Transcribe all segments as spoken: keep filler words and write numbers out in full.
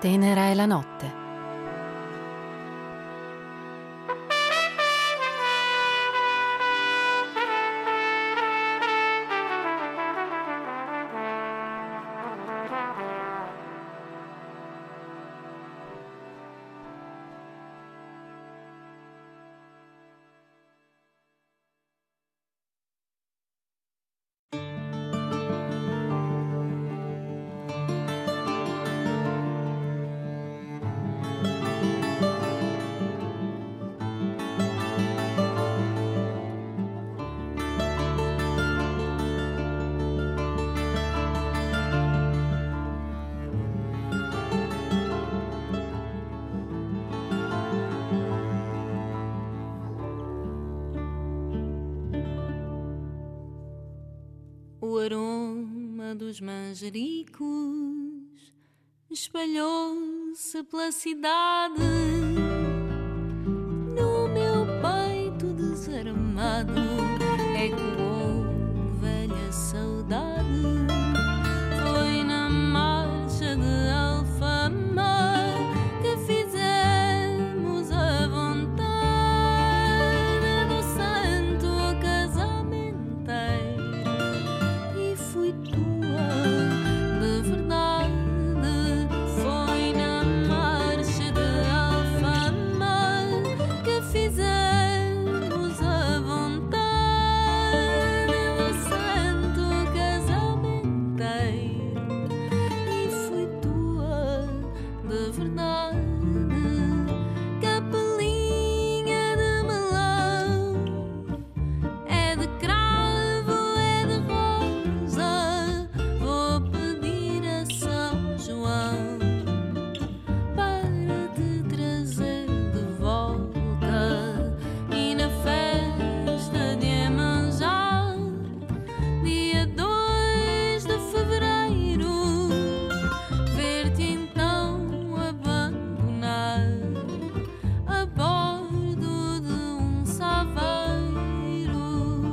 Tenera è la notte. O aroma dos manjericos espalhou-se pela cidade. No meu peito desarmado ecoou velha saudade. Foi na marcha de alfamar que fizemos a vontade do santo casamenteiro. E fui tua de verdade. Foi na marcha de alfamar que fizemos a vontade do santo casamenteiro. E fui tua de verdade. Capelinha de melão, é de cravo, é de rosa. Vou pedir a São João para te trazer de volta. E na festa de Iemanjá, dia dois de fevereiro, ver-te então abandonar a bordo de um saveiro.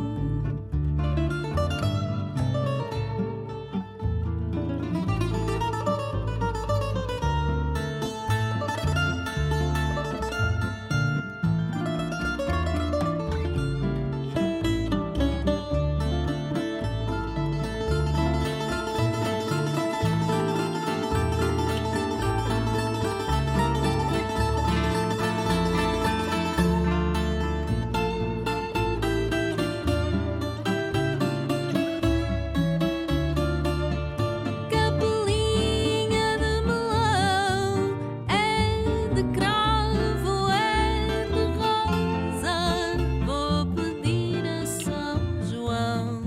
Capelinha de melão, é de cravo, é de rosa. Vou pedir a São João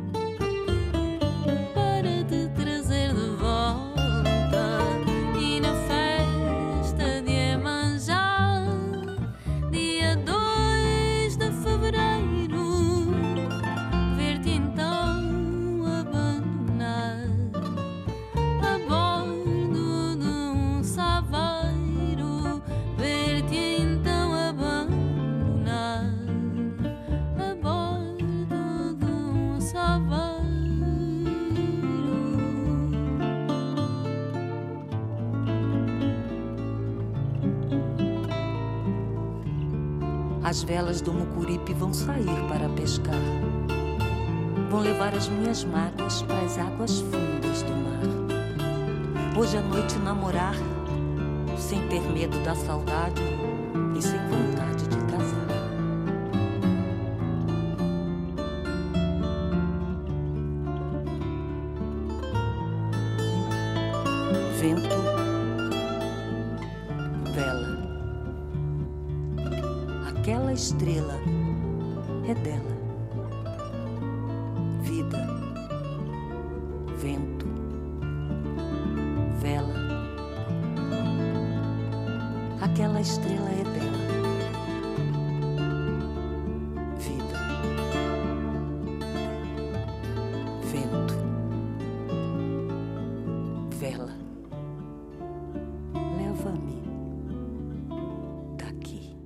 para te trazer de volta. E na festa de Iemanjá, dia dois de fevereiro, ver-te então abandonar a bordo de um saveiro. Ver-te então abandonar a bordo de um saveiro. As velas do Mucuripe vão sair para pescar. Vão levar as minhas mágoas para as águas fundas do mar. Hoje à noite namorar, sem ter medo da saudade e sem vontade de casar. Vento, vela. Aquela estrela é dela. Vida, vento, vela. Aquela estrela é dela. Vida, vento, vela. Leva-me daqui.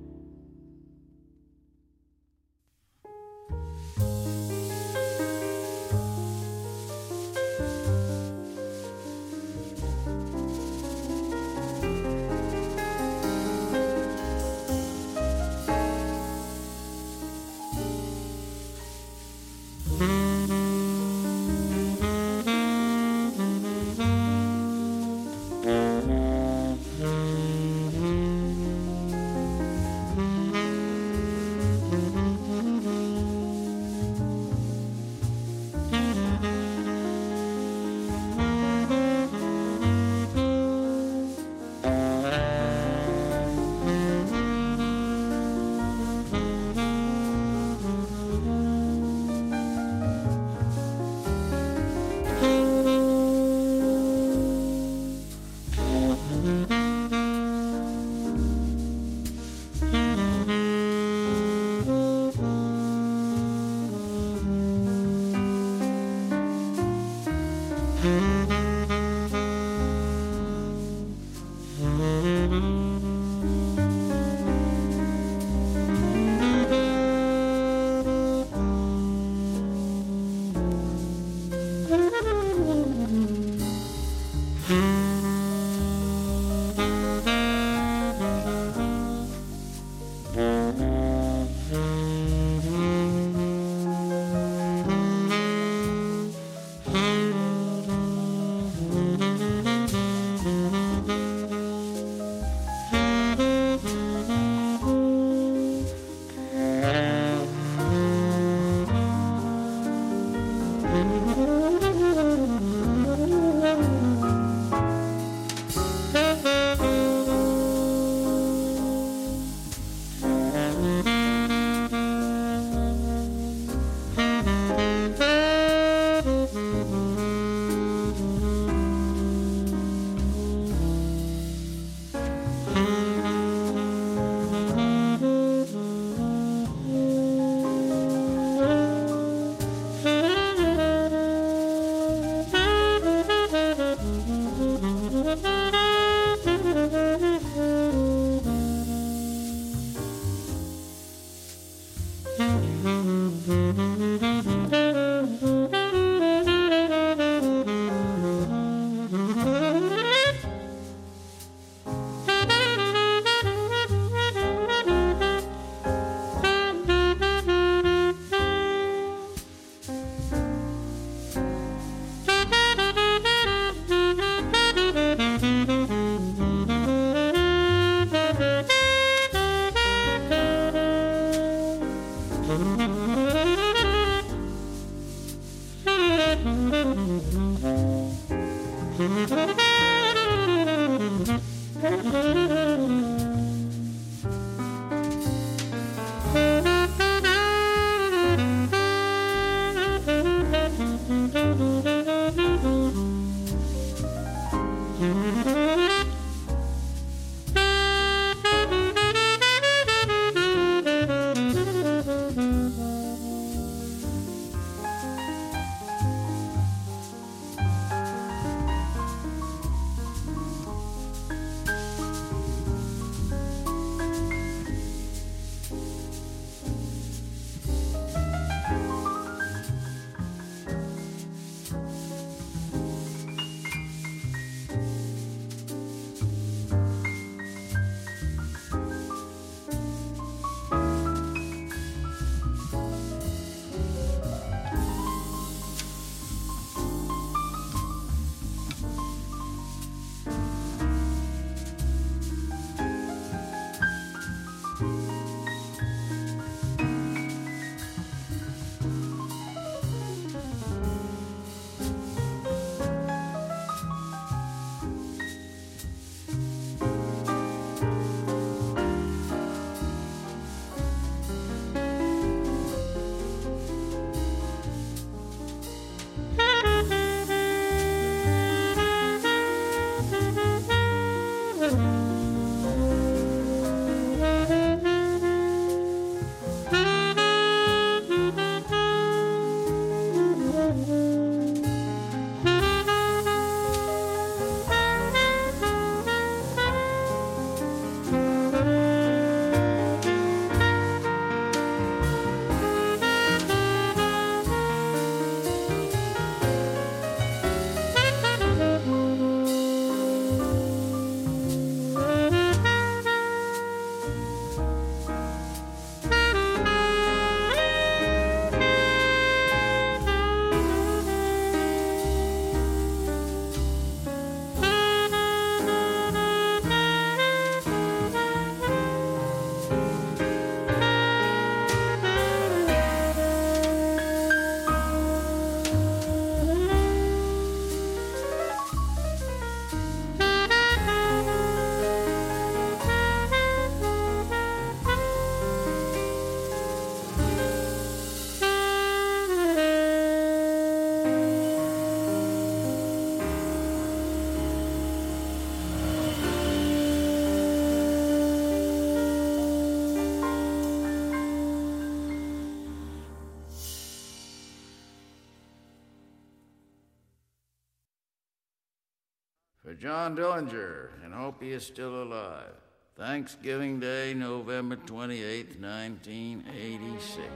For John Dillinger, and hope he is still alive. Thanksgiving Day, November twenty-eighth, nineteen eighty-six.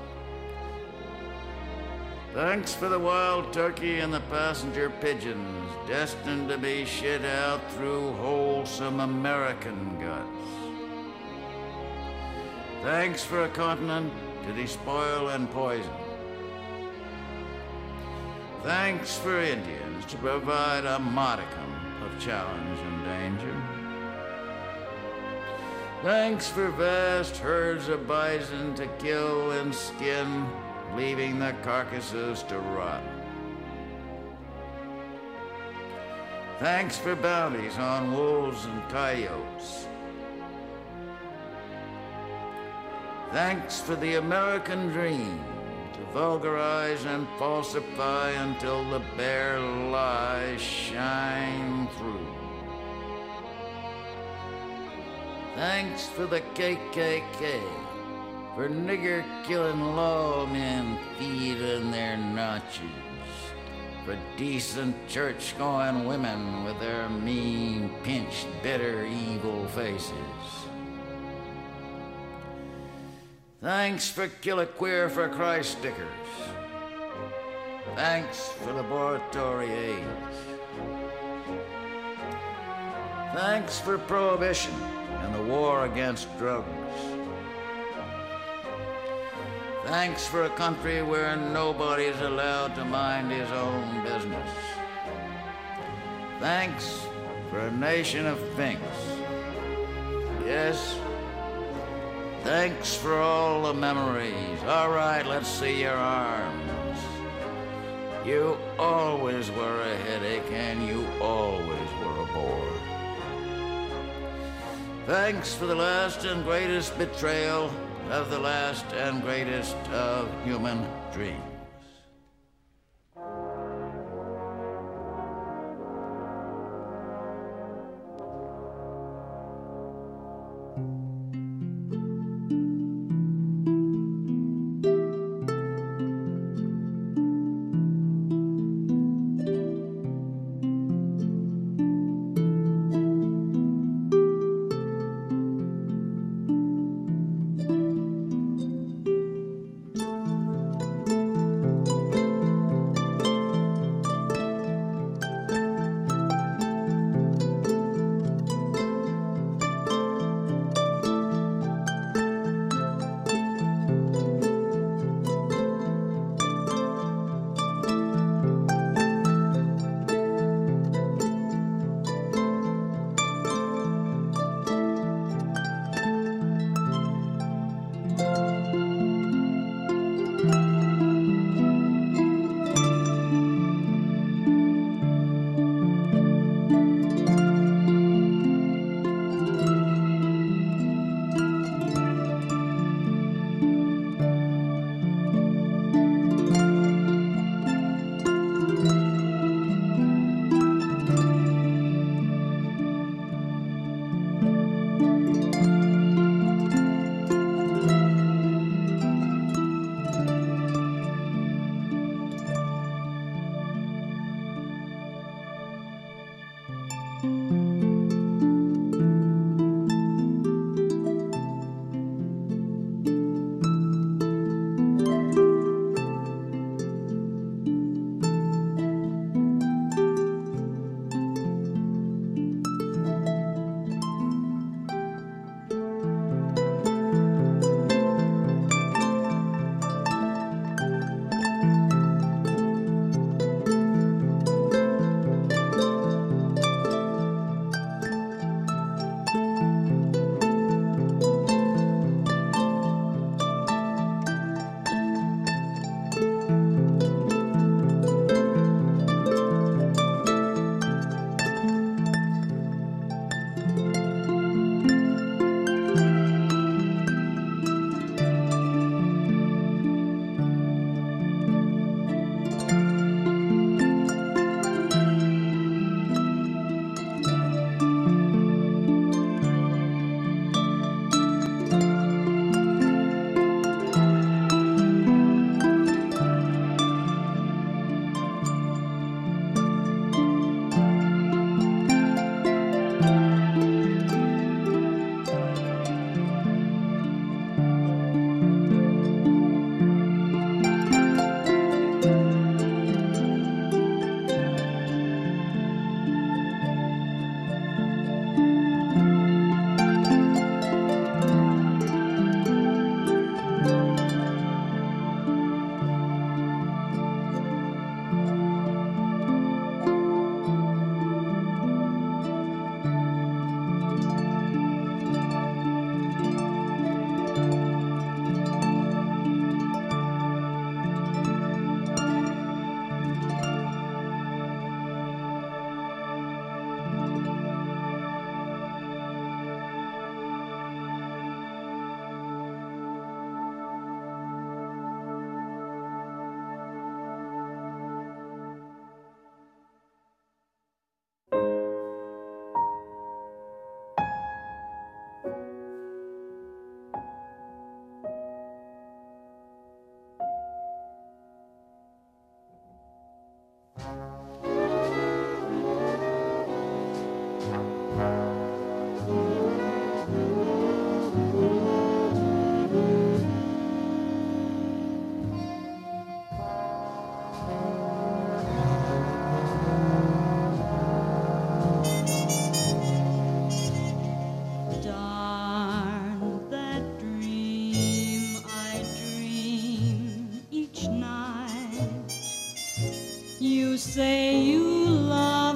Thanks for the wild turkey and the passenger pigeons, destined to be shit out through wholesome American guts. Thanks for a continent to despoil and poison. Thanks for Indians to provide a modicum of challenge and danger. Thanks for vast herds of bison to kill and skin, leaving the carcasses to rot. Thanks for bounties on wolves and coyotes. Thanks for the American dream to vulgarize and falsify until the bare lies shine through. Thanks for the K K K, for nigger-killing lawmen feeding their notches, for decent church-going women with their mean, pinched, bitter, evil faces. Thanks for Kill a Queer for Christ stickers. Thanks for laboratory aids. Thanks for prohibition and the war against drugs. Thanks for a country where nobody is allowed to mind his own business. Thanks for a nation of finks. Yes, thanks for all the memories. All right, let's see your arms. You always were a headache, and you Thanks for the last and greatest betrayal of the last and greatest of human dreams. say you love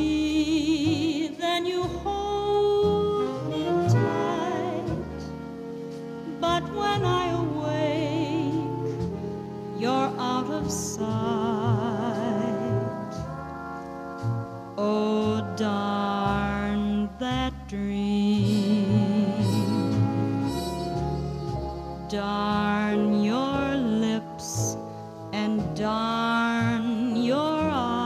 me, then you hold me tight. But when I awake, you're out of sight. Oh, darn that dream. darn your lips and darn your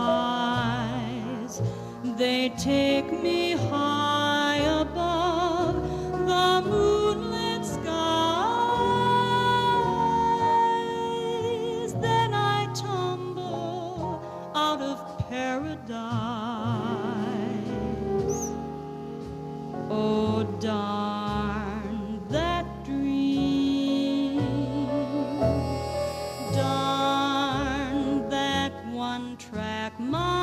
eyes. They take me high above the moonlit skies. Then I tumble out of paradise. Oh, darn that dream. Darn that one-track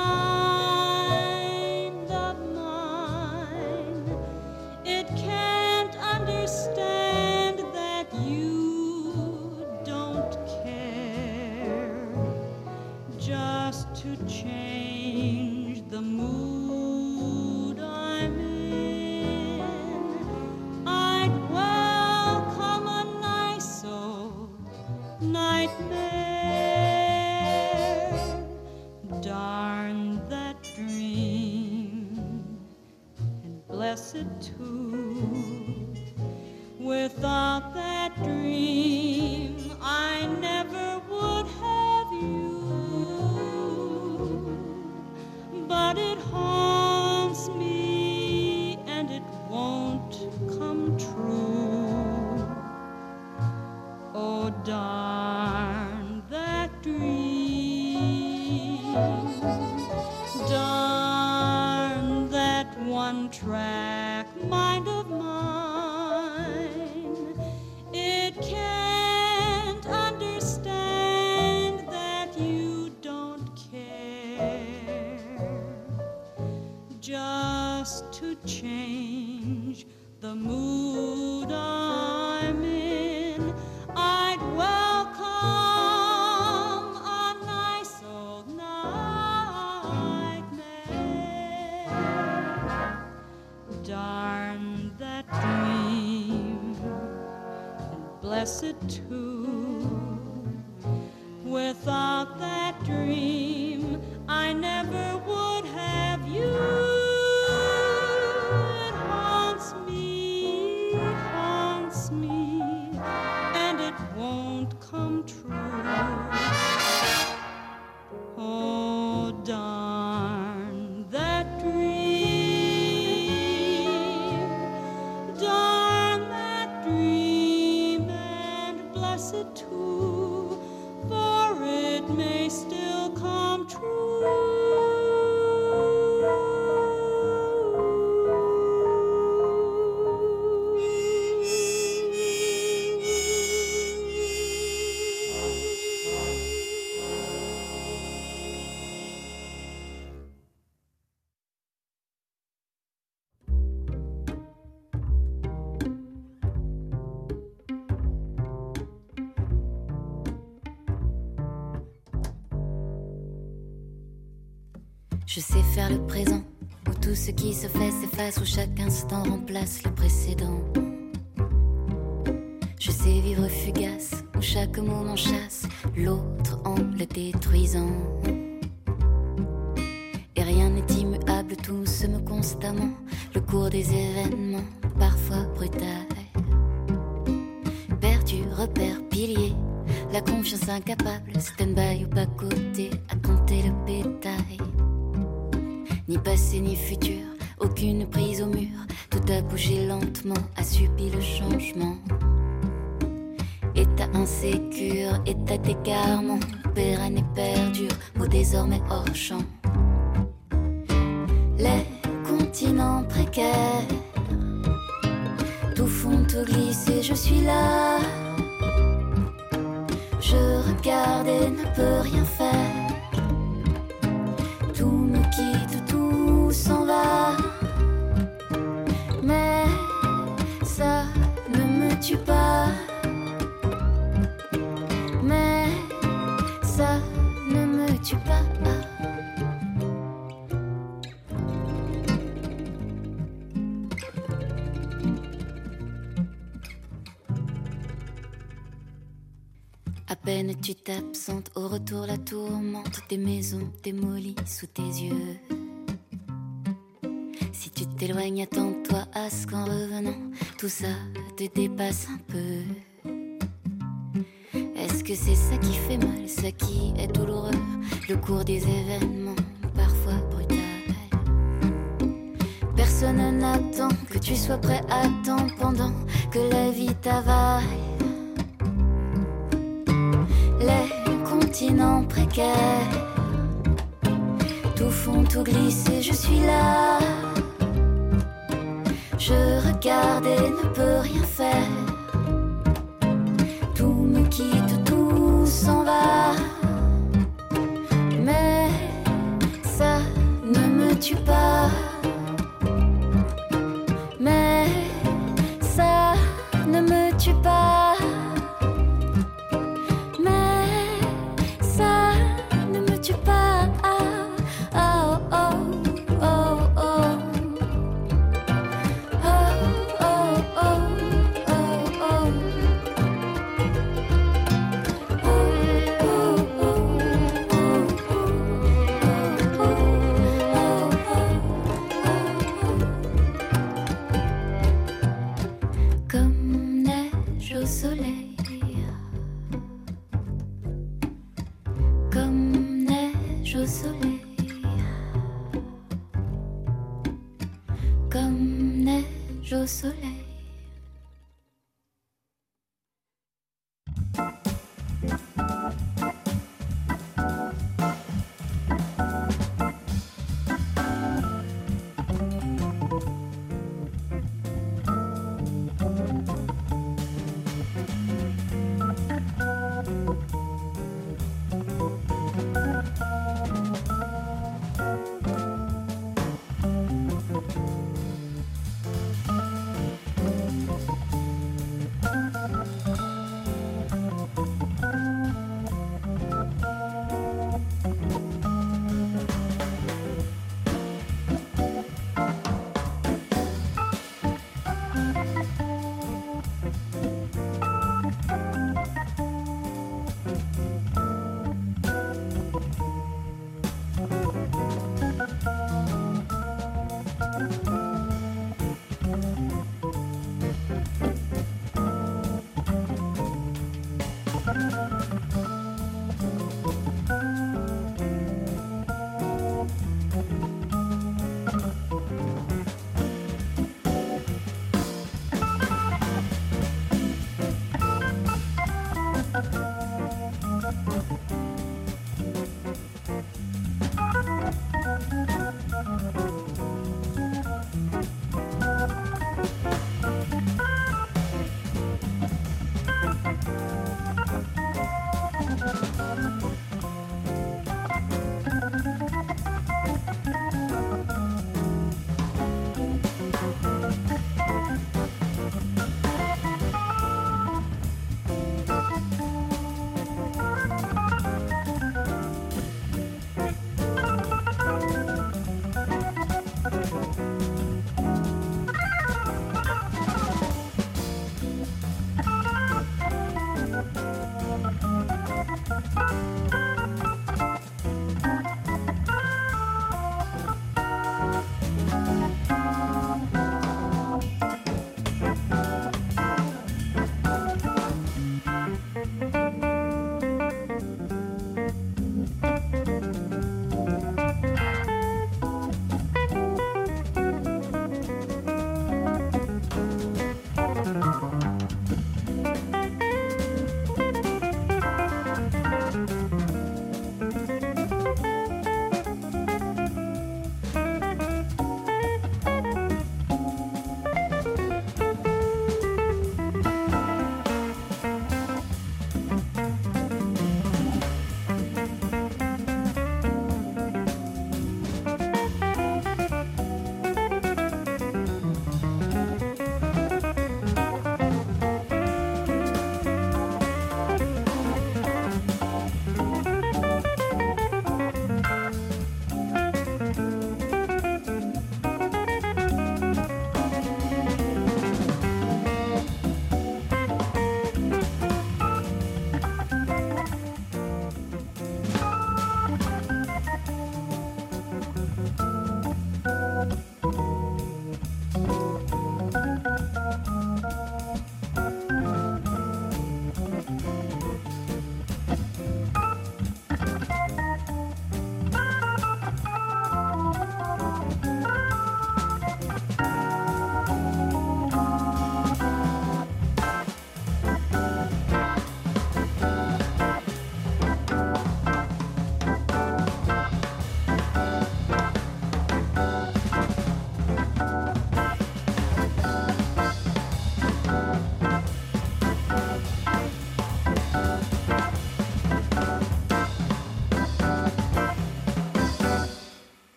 mind of mine. It can't understand that you don't care. Just to change the mood I'm in, I'd welcome a nice old nightmare. Darn that dream, and bless it too. Without that dream, I never would have you. But it haunts me, and it won't come true. Oh, darn that dream. Darn that one-track mind of mine. It can't understand that you don't care. Just to change the mood I'm in, I'd welcome a nice old nightmare. Darn that dream, and bless it too. Without that dream, I never would have you. It haunts me, haunts me, and it won't come true. Oh, darn that dream. Darn that dream, and bless it too, for it may still come true. Je sais faire le présent, où tout ce qui se fait s'efface, où chaque instant remplace le précédent. Je sais vivre fugace, où chaque mot m'enchasse, l'autre en le détruisant. Et rien n'est immuable, tout se meut constamment, le cours des événements, parfois brutal. Perdu, repère, pilier, la confiance incapable, stand-by ou bas-côté, à compter le bétail. Ni passé ni futur, aucune prise au mur, tout a bougé lentement, a subi le changement. État insécure, état d'égarement, pérenne et perdure, mots désormais hors champ. Les continents précaires, tout fond, tout glisse et je suis là. Je regarde et ne peux rien faire. Tout me quitte, tout s'en va. Mais ça ne me tue pas. Mais ça ne me tue pas. À peine tu t'absentes, au retour la tourmente des maisons démolies sous tes yeux. Si tu t'éloignes, attends-toi à ce qu'en revenant, tout ça te dépasse un peu. que c'est ça qui fait mal, ça qui est douloureux, le cours des événements, parfois brutal. Personne n'attend que tu sois prêt à temps pendant que la vie t'avale. Les continents précaires, tout fond, tout glisse et je suis là. Je regarde et ne peux rien faire. Tout me quitte, tout s'en va. Mais ça ne me tue pas. Mais ça ne me tue pas. Mais ça ne me tue pas. Oh, oh, oh, oh. Comme neige au soleil, comme neige au soleil, comme neige au soleil.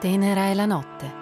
Tenera è la notte.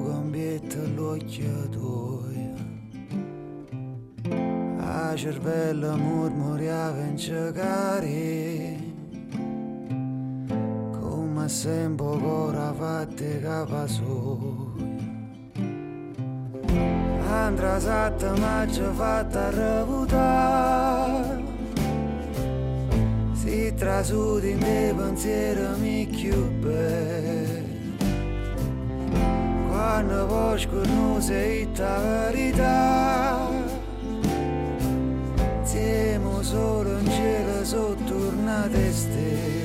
cambietta l'occhio tuoi. A cervello mormoriava in cercare, come sempre ora fatte capasoia. Andra satta ma ci fatta reputare, si trasudi in dei pensieri mi più belli. Quando poi scornusi la verità, siamo solo in cielo sotto una stelle.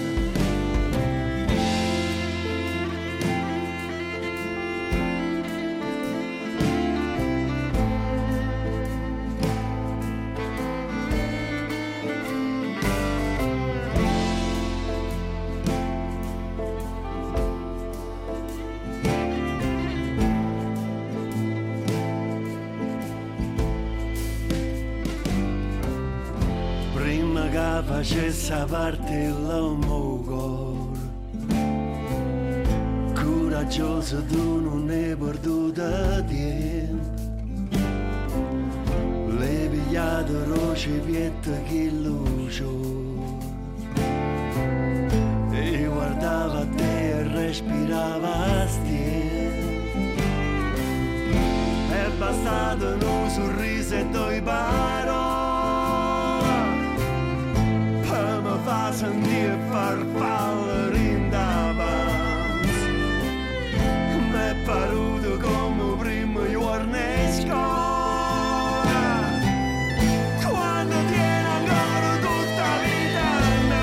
Facesse parte l'uomo cor, coraggioso tu non ne perduto tempo, le pigliate roce piette che luce, e guardava te e respirava stiene, è bastato un sorriso e due parole fa sentire farfalle in da panza, m'è paruto come prima giorno in scuola, quando tiene ancora tutta la vita in me.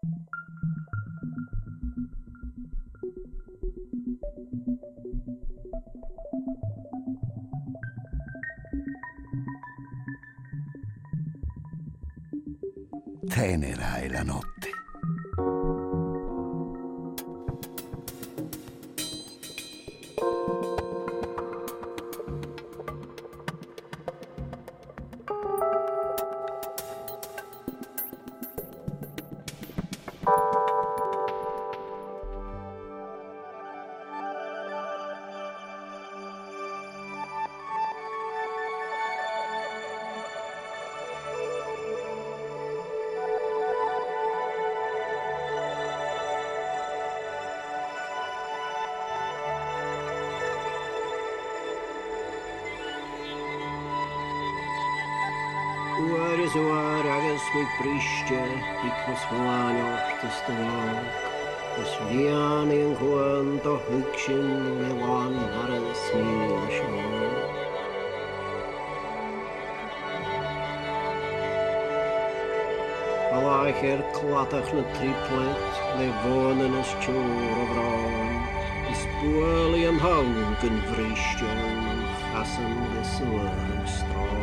Tenera è la notte. Uar is uar agus mi briste ik was máneocht is de wag. Os vian in chuan do hug sin le bháin mar a smíle seán. Alaich er clatach na triplet le bháin is tjór a bhrán. Is buali an hang gan vristión chasan le suag strán.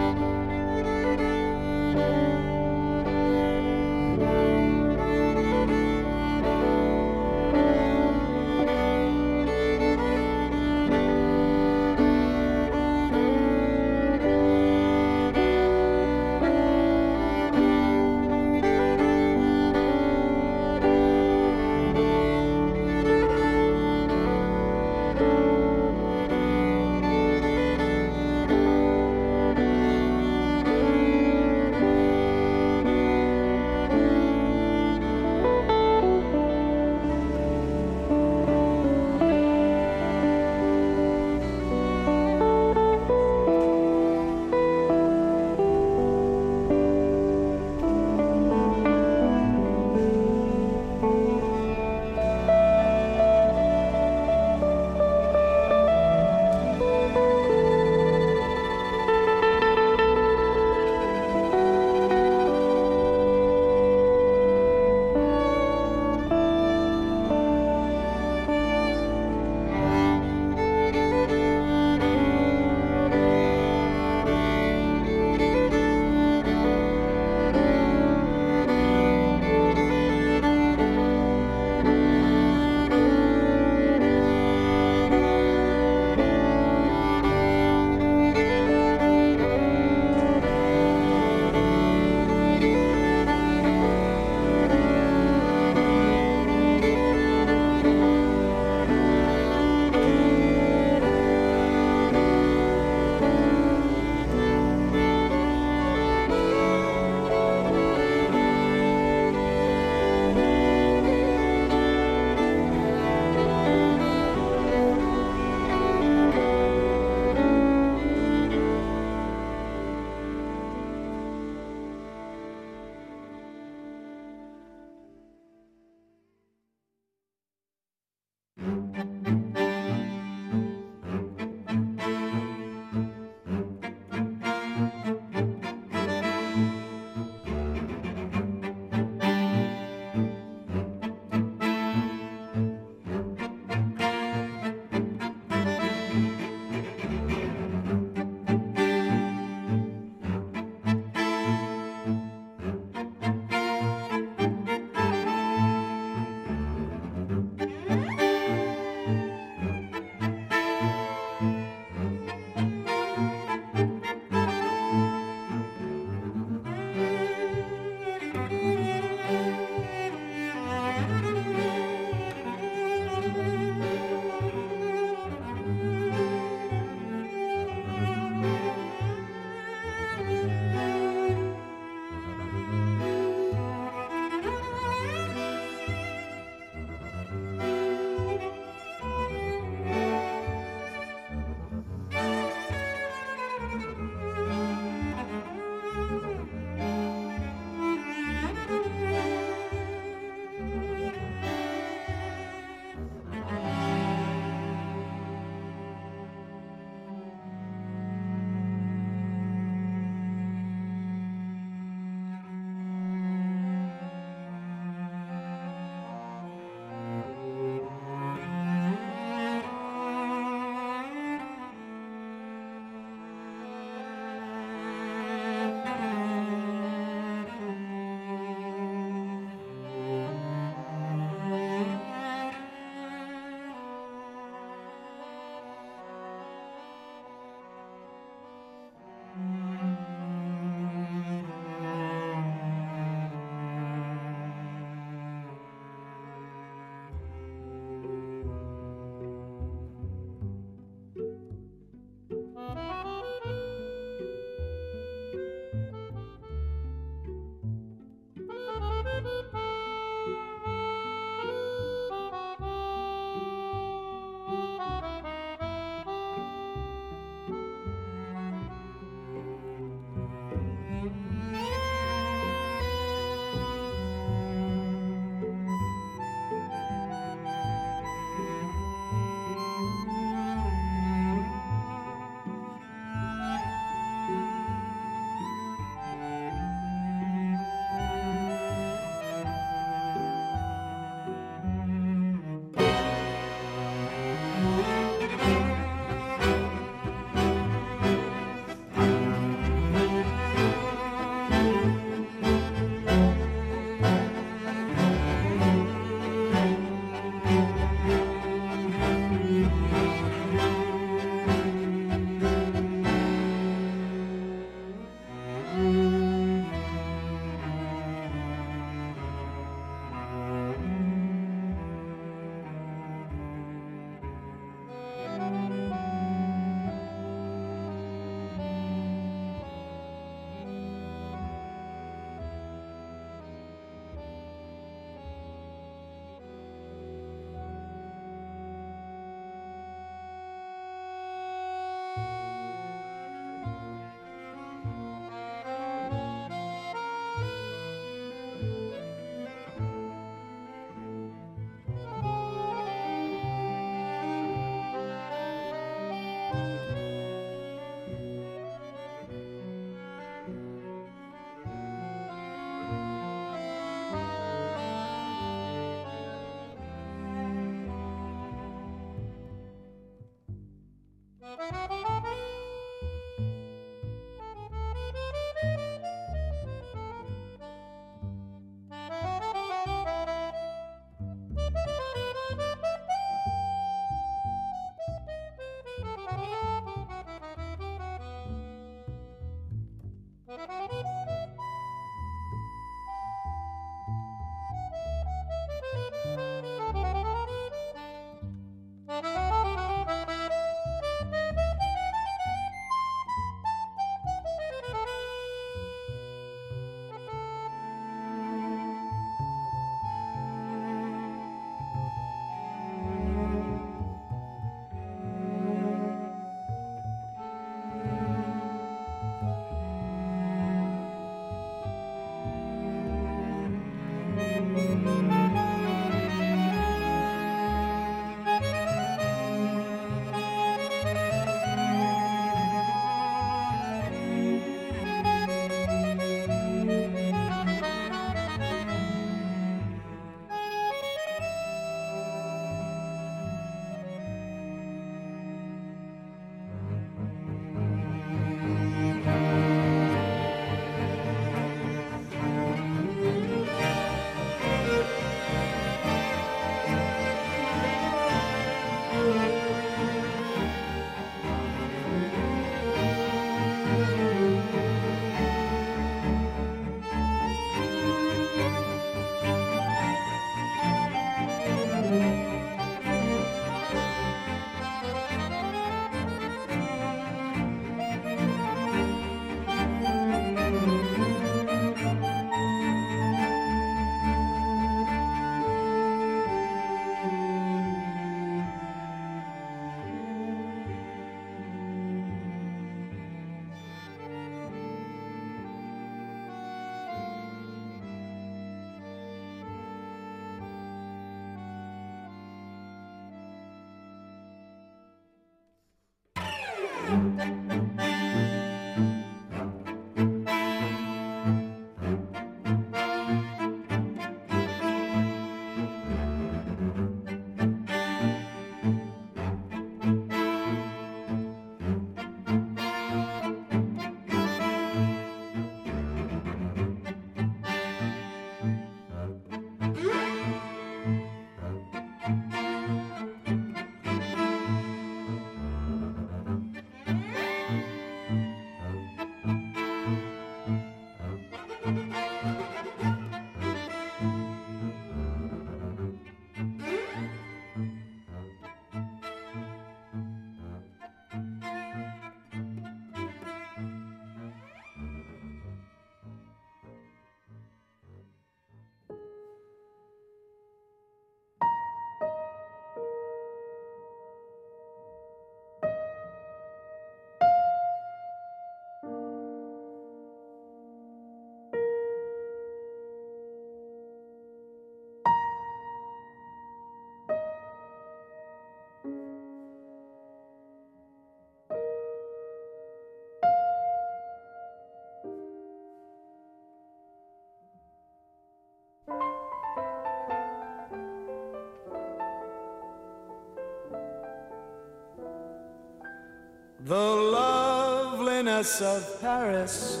The loveliness of Paris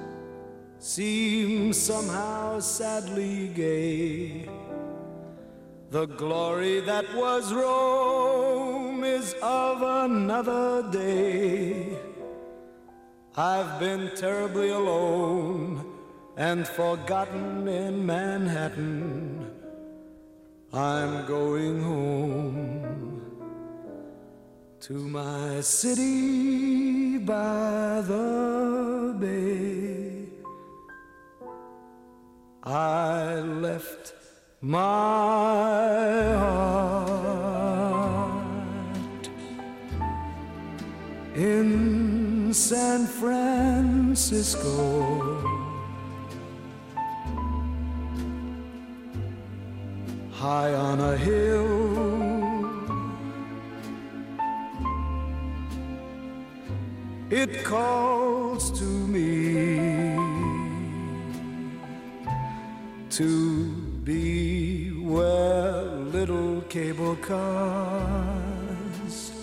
seems somehow sadly gay. The glory that was Rome is of another day. I've been terribly alone and forgotten in Manhattan. I'm going home to my city by the bay. I left my heart in San Francisco, high on a hill. It calls to me to be where little cable cars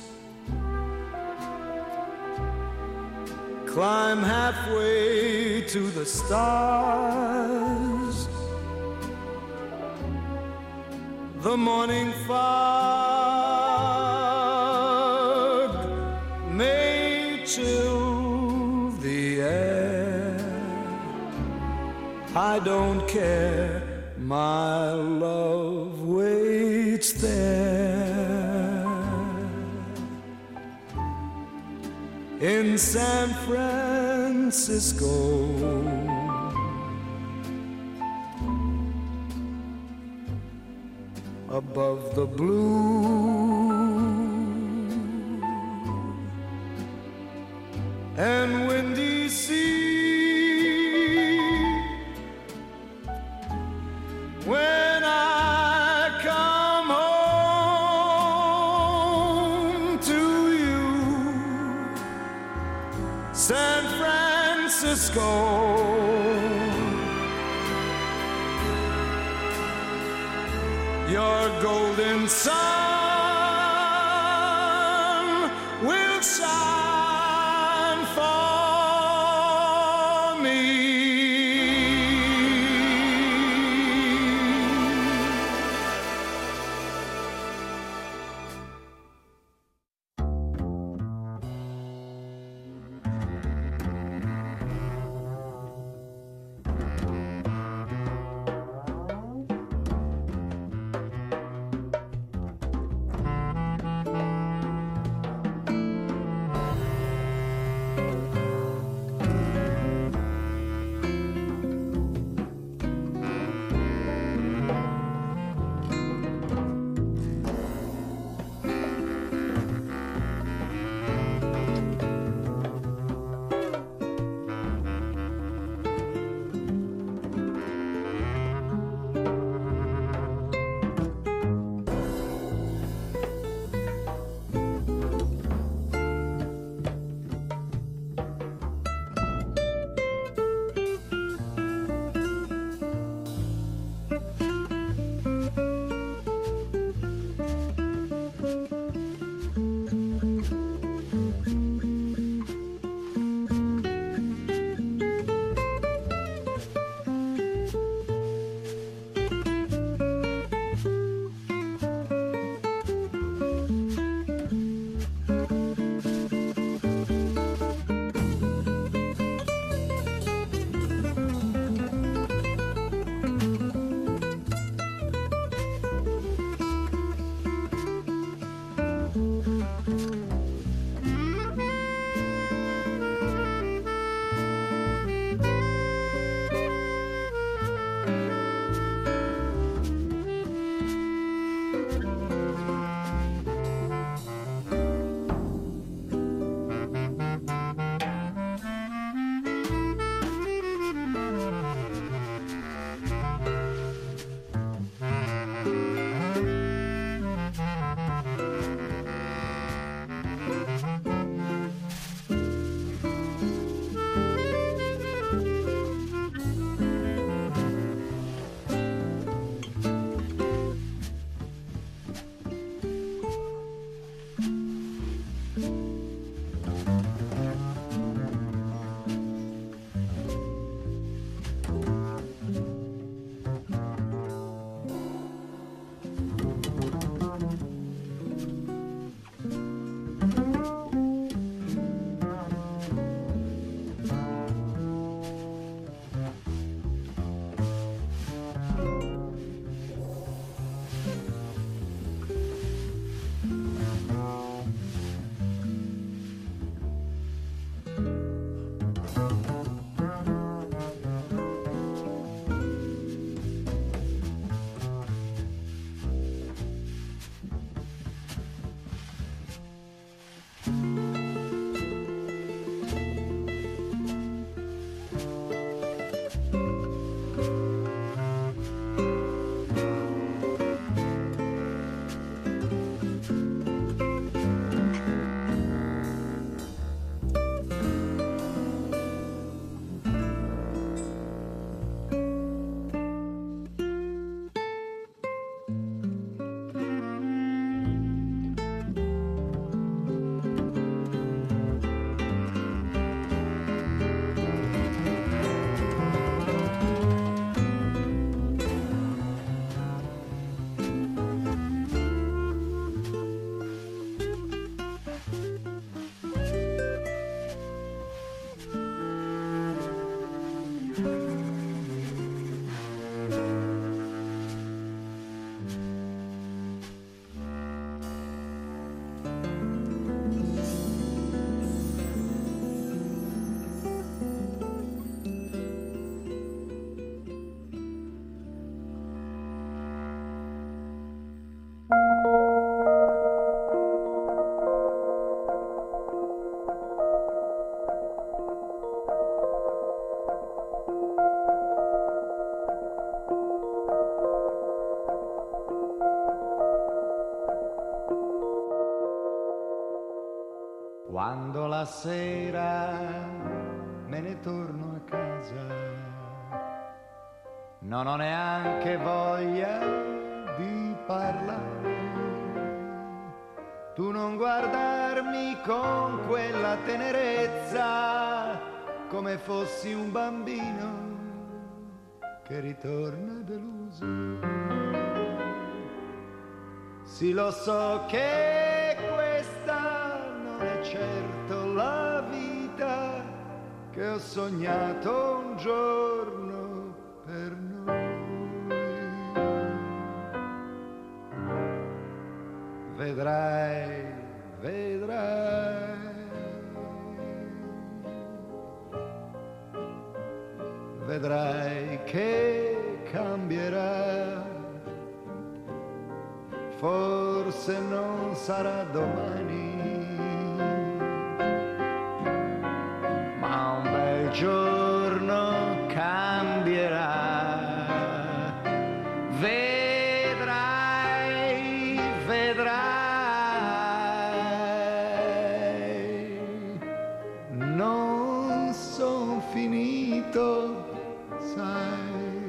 climb halfway to the stars. The morning fog may chill the air. I don't care, my love waits there in San Francisco. Above the blue and windy sea, when I come home to you, San Francisco. Your golden sun will shine for me. Quando la sera me ne torno a casa, non ho neanche voglia di parlare. Tu non guardarmi con quella tenerezza, come fossi un bambino che ritorna deluso. Sì, lo so che questa non è certo la vita che ho sognato un giorno per noi. Vedrai, vedrai, vedrai che cambierà. Forse non sarà domani, ma un bel giorno cambierà. Vedrai, vedrai, non son finito, sai.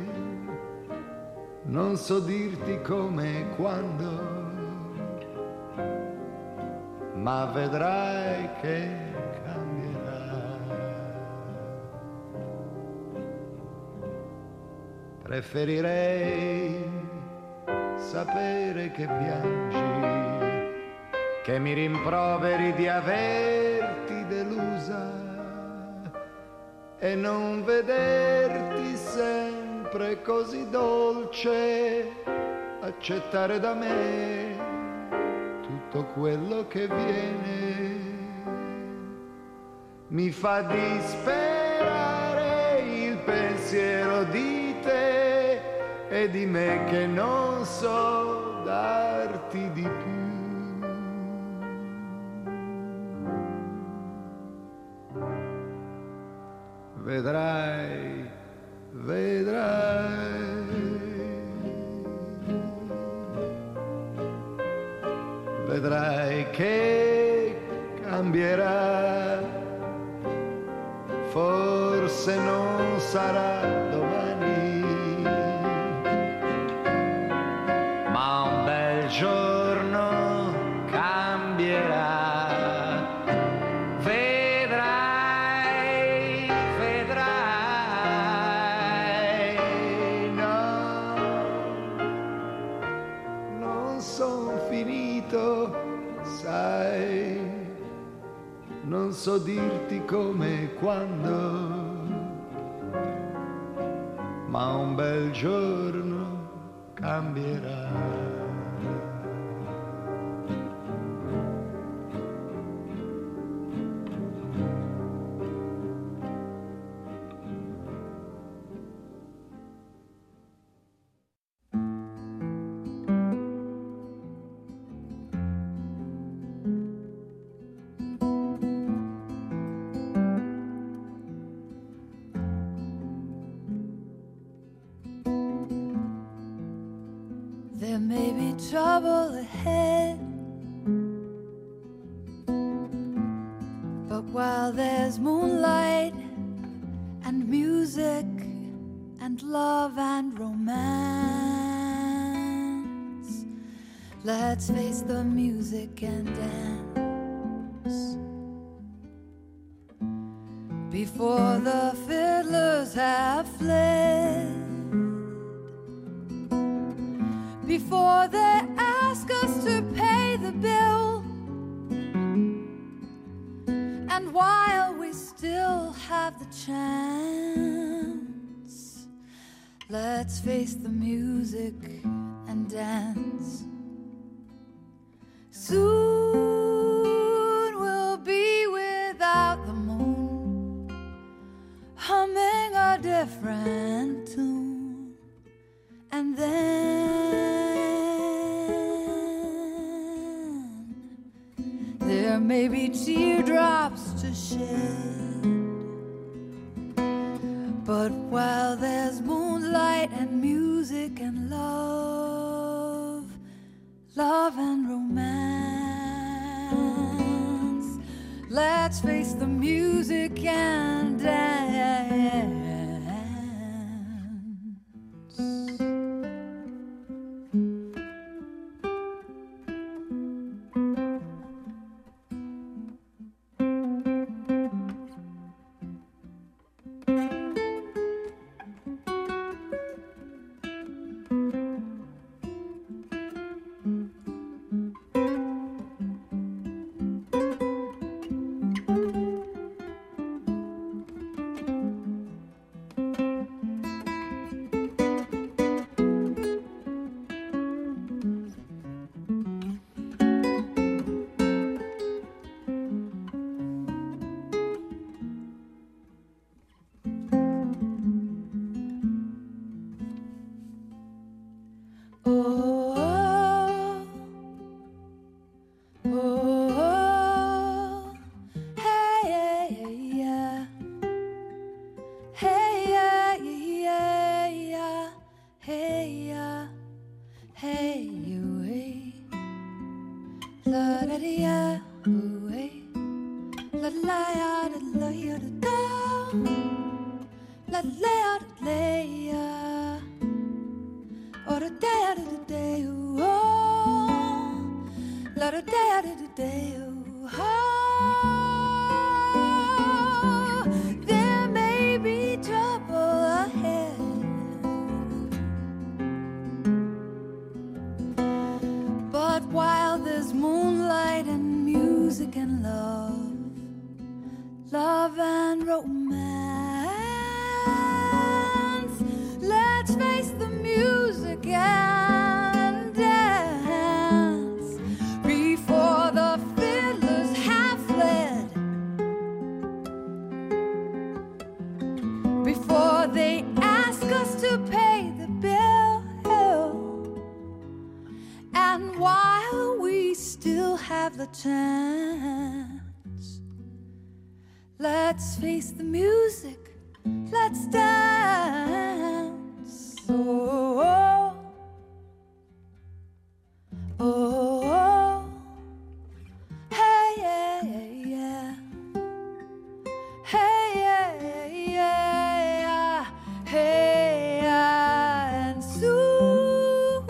Non so dirti come e quando, ma vedrai che cambierà. Preferirei sapere che piangi, che mi rimproveri di averti delusa e non vederti sempre così dolce, accettare da me tutto quello che viene. Mi fa disperare il pensiero di te e di me che non so darti di più. Vedrai, vedrai, vedrai che cambierà. Forse non sarà domani, ma un bel giorno cambierà. Non so dirti come e quando, ma un bel giorno cambierà. There may be trouble ahead, but while there's moonlight and music and love and romance, let's face the music and dance. Before the fiddlers have fled, before they ask us to pay the bill, and while we still have the chance, let's face the music and dance. Soon we'll be without the moon, humming a different tune, and then there may be teardrops to shed, but while there's moonlight and music and love, love and romance, Let's face the music and dance. There may be trouble ahead, but while there's moonlight and music and love, love and romance, let's face the music and dance before the fiddlers have fled, before they ask us to pay the bill, and while we still have the chance, let's face the music, let's dance. Oh, oh, oh, oh. Hey, yeah, yeah. Hey, yeah, yeah. Hey, yeah. And soon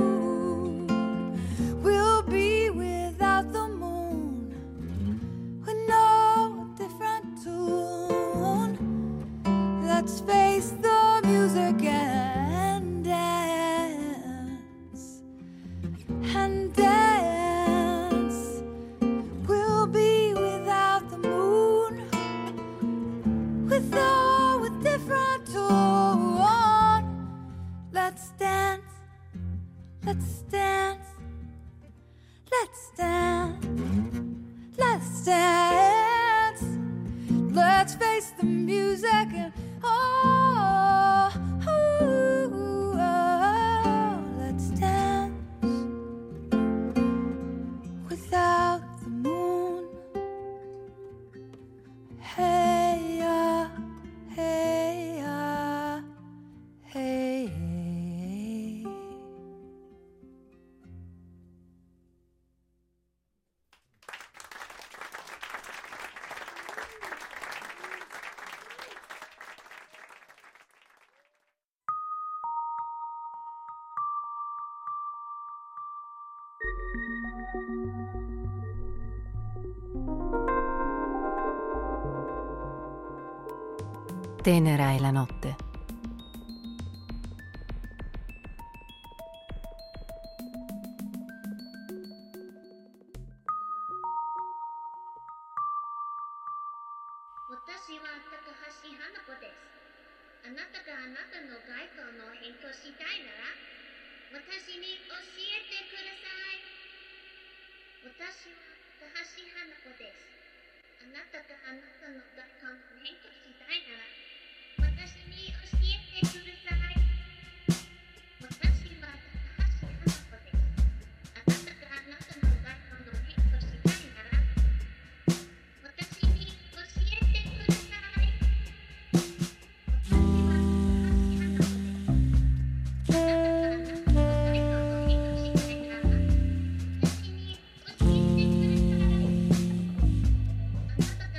we'll be without the moon, with no different tune. Let's face the music and dance, and dance. We'll be without the moon, with no with different tune. Let's dance, let's dance, let's dance, let's dance. Let's face the music and oh, ooh, oh, let's dance without the moon. Hey, ya, hey, ya, hey. Tenera è la notte. Thank you.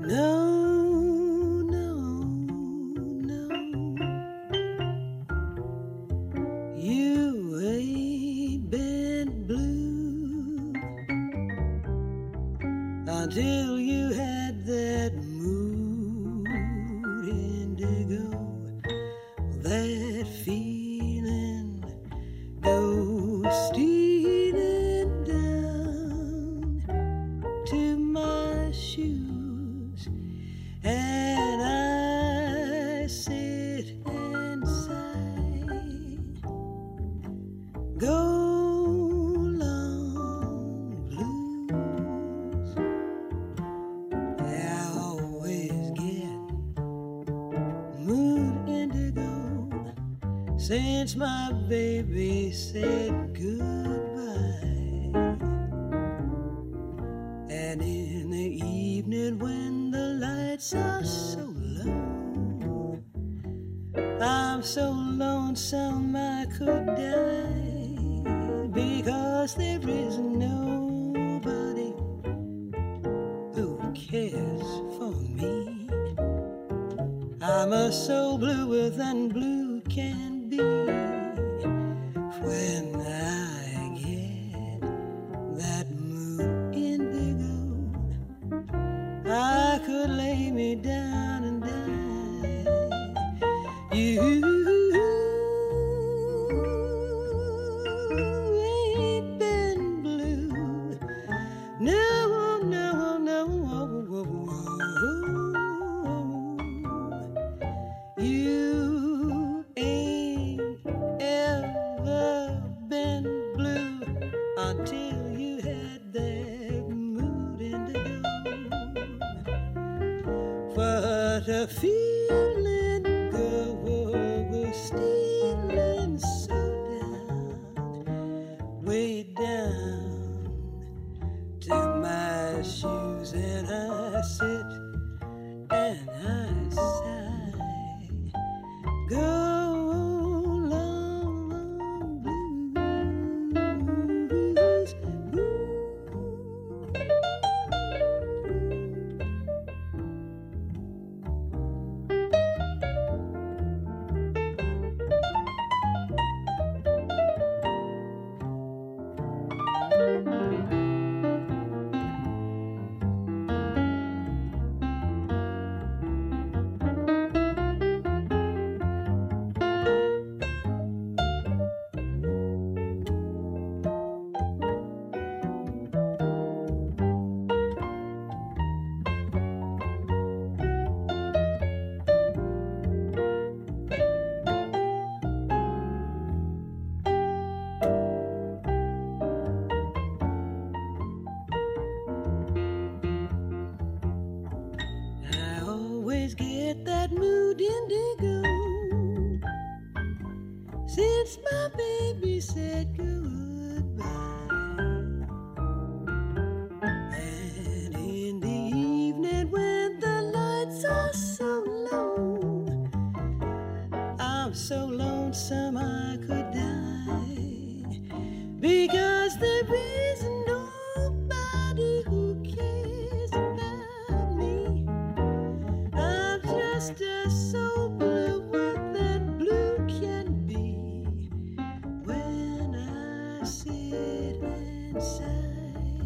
No, no, no. You ain't been blue until you had that mood indigo, that feeling goes stealing down to my shoes, and I sit and sigh. Go long blues. I always get mood indigo since my baby said goodbye. And in the evening when the lights are so low, I'm so lonesome I could die, because there is nobody who cares for me. I'm a soul bluer than blue can be. When I get that mood indigo, I could lay me down and die. You ain't been blue. No, no, no. You ain't ever been blue until you had that mood indigo. But a feeling goes stealing so down, way down to my shoes, and I sit and I sigh. Go since my baby said goodbye. And in the evening when the lights are so low, I'm so lonesome I could die, because there is nobody who cares about me. I'm just a soul blue that blue can be. When I sit and sigh,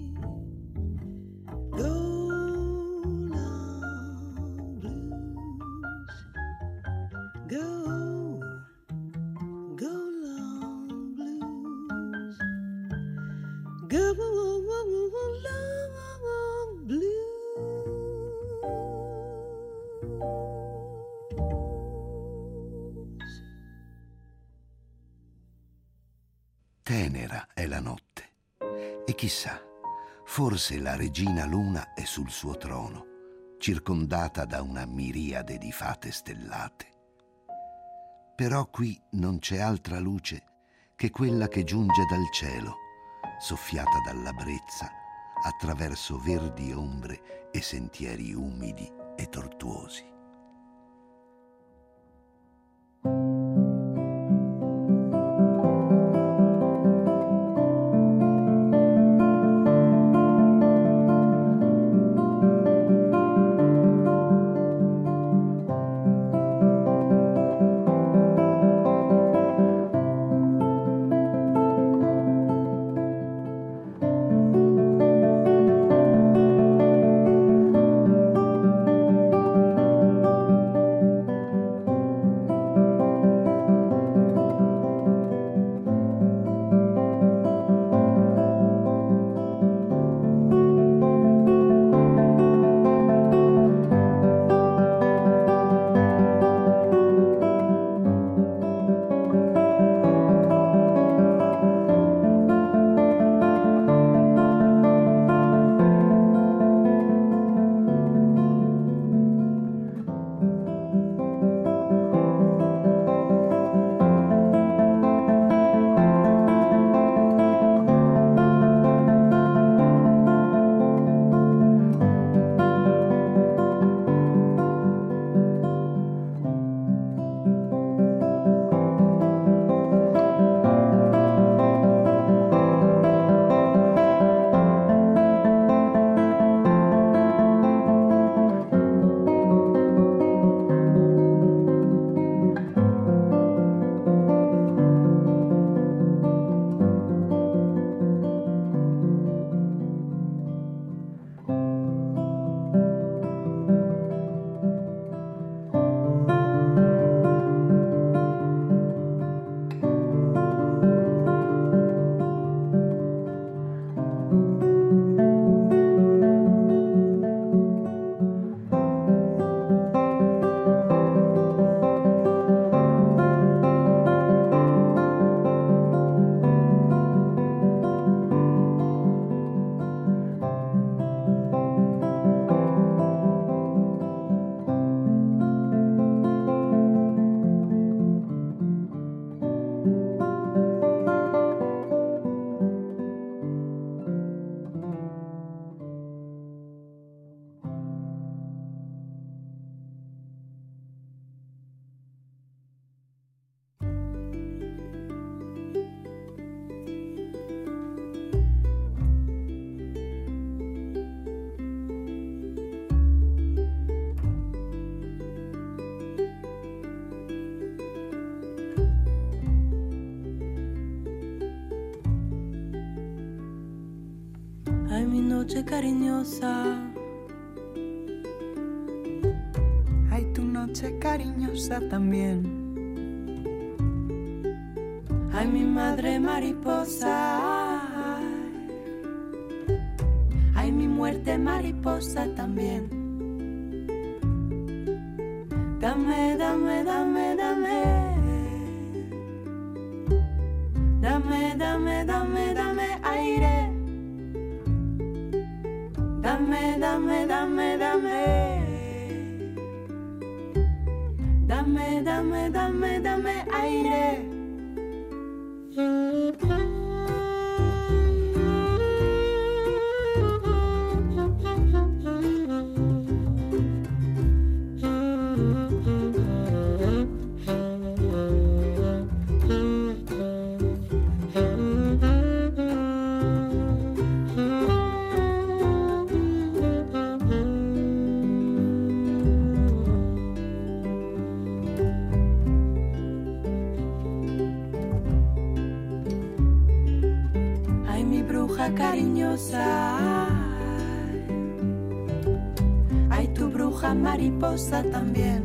go long blues, go, go long blues, go long blues. Tenera è la notte, e chissà, forse la regina luna è sul suo trono, circondata da una miriade di fate stellate. Però qui non c'è altra luce che quella che giunge dal cielo, soffiata dalla brezza, attraverso verdi ombre e sentieri umidi e tortuosi. noche cariñosa. Ay, tu noche cariñosa también. Ay, mi madre mariposa. Ay, mi muerte mariposa también. Dame, dame, dame, dame. Dame, dame, dame, dame aire. Dame, dame, dame, dame. Dame, dame, dame, dame aire. Cariñosa, ay, tu bruja mariposa también.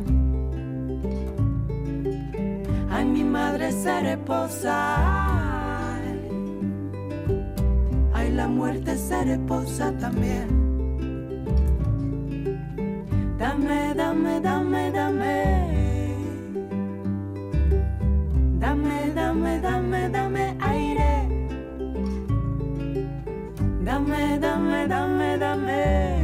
Ay, mi madre cereposa. Ay, la muerte cereposa también. Dame, dame, dame, dame. Dame, dame, dame, dame aire. Dame, dame, dame, dame.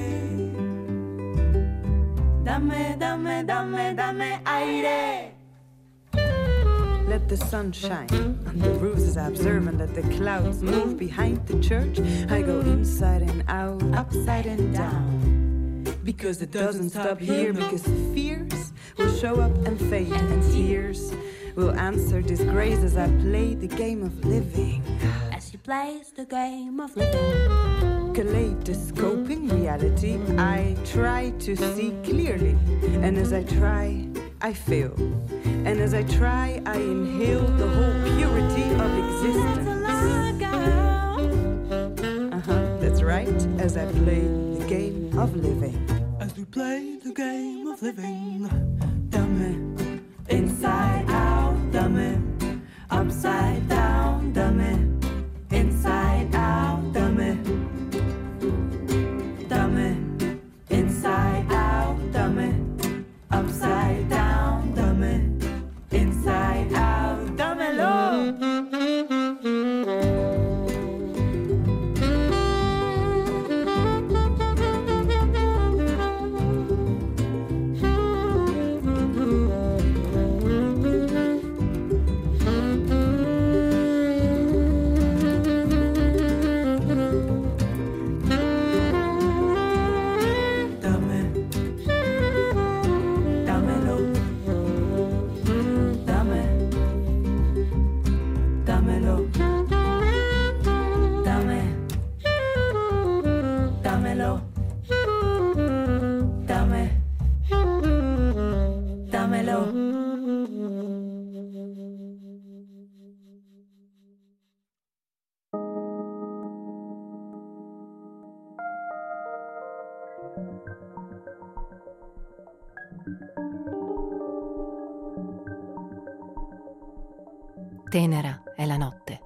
Dame, dame, dame, dame aire. Let the sun shine on the roofs as I observe and let the clouds move behind the church. I go inside and out, upside and down. Because it doesn't stop here, because fears will show up and fade, and tears will answer disgrace as I play the game of living. As she plays the game of living. Kaleidoscoping reality, I try to see clearly. And as I try, I fail. And as I try, I inhale the whole purity of existence. Uh-huh, that's right, as I play the game of living. As we play the game of living. Dame, inside out, dame, upside down, dame, inside out, dame, dame, inside out, dame, upside down, dame, inside out, dámelo. Tenera è la notte.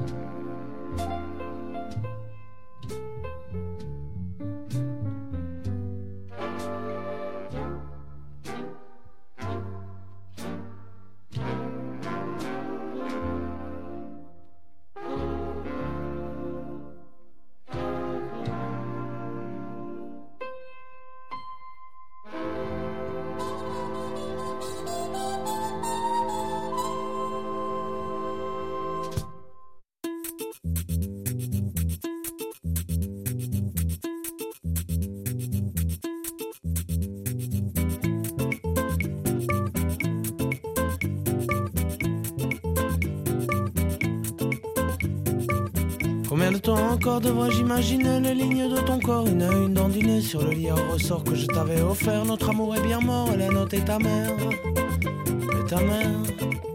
Combien de temps encore devrais-je imaginer les lignes de ton corps, une à une dandinée sur le lit à ressort que je t'avais offert. Notre amour est bien mort et la note est ta mère, et ta mère.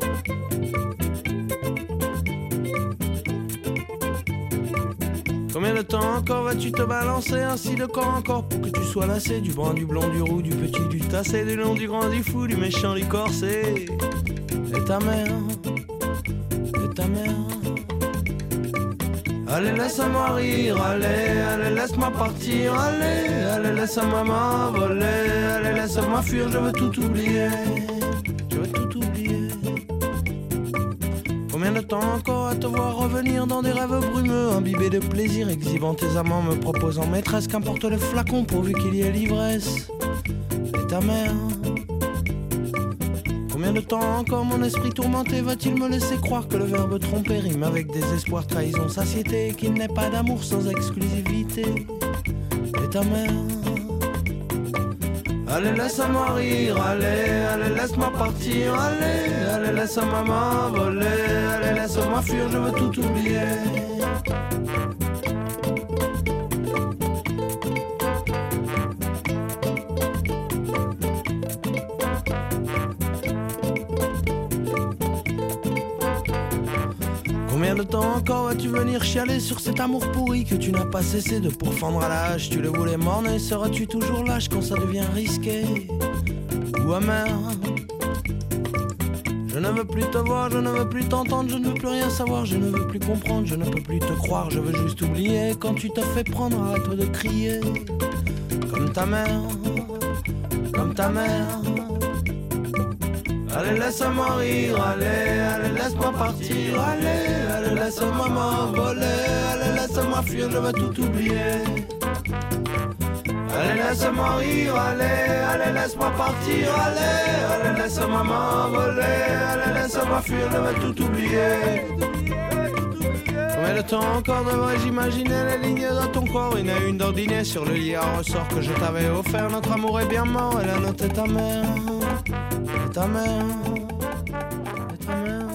Combien de temps encore vas-tu te balancer ainsi de corps encore pour que tu sois lassé du brun, du blond, du roux, du petit, du tassé, du long, du grand, du fou, du méchant, du corsé, et ta mère, et ta mère. Allez, laisse-moi rire, allez, allez, laisse-moi partir, allez, allez, laisse-moi m'envoler, allez, laisse-moi fuir, je veux tout oublier, je veux tout oublier. Combien de temps encore à te voir revenir dans des rêves brumeux, imbibés de plaisir, exhibant tes amants, me proposant maîtresse, qu'importe le flacon pourvu qu'il y ait l'ivresse, et ta mère. Combien de temps encore mon esprit tourmenté va-t-il me laisser croire que le verbe tromper rime avec désespoir, trahison, satiété, et qu'il n'est pas d'amour sans exclusivité, et ta mère. Allez, laisse-moi rire, allez, allez, laisse-moi partir, allez, allez, laisse-moi m'envoler, allez, laisse-moi fuir, je veux tout oublier. Combien de temps encore vas-tu venir chialer sur cet amour pourri que tu n'as pas cessé de pourfendre à la hache? Tu le voulais morner, seras-tu toujours lâche quand ça devient risqué ou amer? Je ne veux plus te voir, je ne veux plus t'entendre, je ne veux plus rien savoir, je ne veux plus comprendre, je ne peux plus te croire, je veux juste oublier. Quand tu te fais prendre, arrête de crier comme ta mère, comme ta mère. Allez, laisse-moi rire, allez, allez, laisse-moi partir, allez, allez, laisse-moi m'envoler, allez, laisse-moi fuir, je veux tout oublier. Allez, laisse-moi rire, allez, allez, laisse-moi partir, allez, allez, laisse-moi m'envoler, allez, laisse-moi fuir, je veux tout oublier. Combien de temps encore devrais-je imaginer les lignes dans ton corps, une à une d'ordinaire sur le lit à ressort que je t'avais offert. Notre amour est bien mort et la note est ta mère, et ta mère, et ta mère.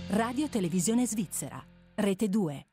Radio Televisione Svizzera, Rete due.